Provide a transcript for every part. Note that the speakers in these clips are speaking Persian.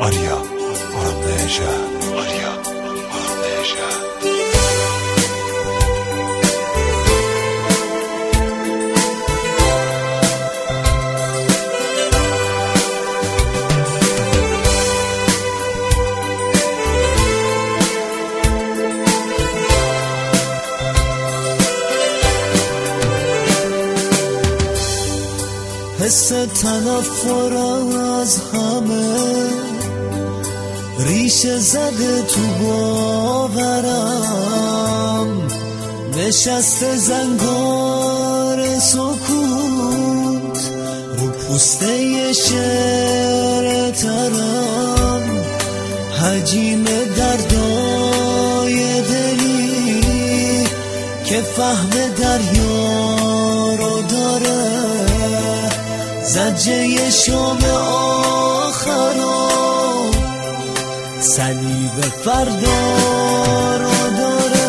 آریا آرام نژاد، آریا آرام نژاد. حس تنفر از همه ریشه زده تو باورم، نشسته زنگار سکوت رو پوسته شعر ترم، حجیم دردای دلی که فهم دریا رو داره، زجه شام آخر و صلیب فردا رو داره.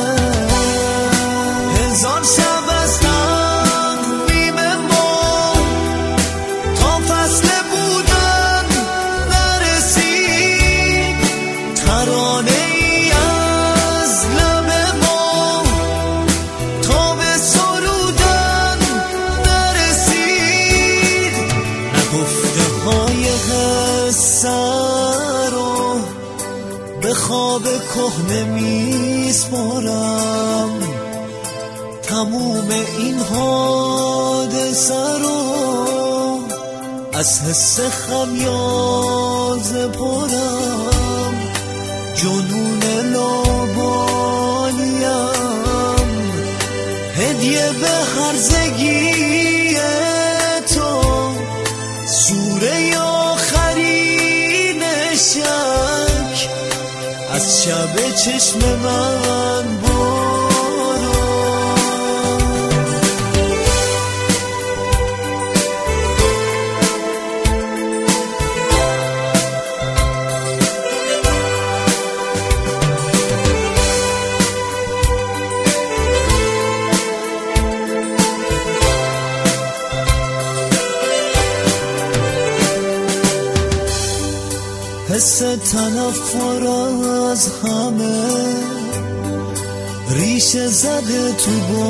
هزار شب از تقویم ما تا فصل بودن نرسید، ترانه ای از لب ما تا به سرودن نرسید. نگفته های قصه رو به خواب کهنه میسپارم، تموم این حادثه رو از حس خمیازه پرم، جنون لابالیم هدیه به هرزگی تو، سوره آخرین شک از شب چشم من برو. حس تنفر از همه ریشه زده تو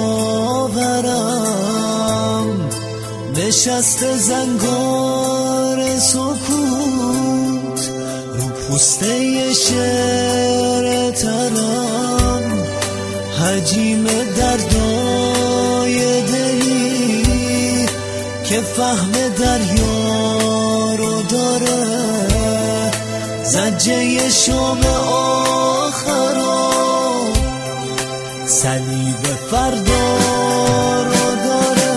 باورم، نشسته زنگار سکوت رو پوسته شعر ترم، حجیم دردای دلی که فهم دریا رو داره، زجه شام آخر و صلیب فردا رو داره.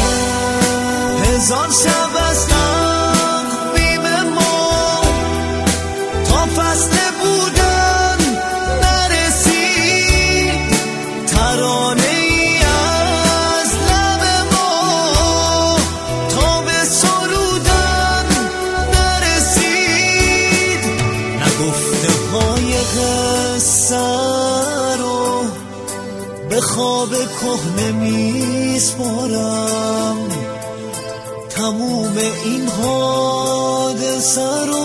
هزار شب از تقویم ما تا فصل بودن نرسید، ترانه ای از لب ما تا به سرودن نرسید. نگفته های قصه رو به خواب کهنه میسپارم، تموم این حادثه رو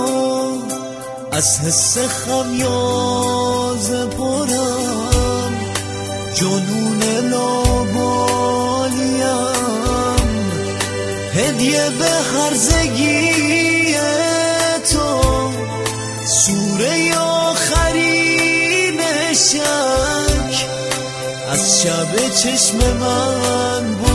از حس خمیازه پرم، جنون لابالیم هدیه به هرزگی تو، سوره آخرین شک از شب چشم من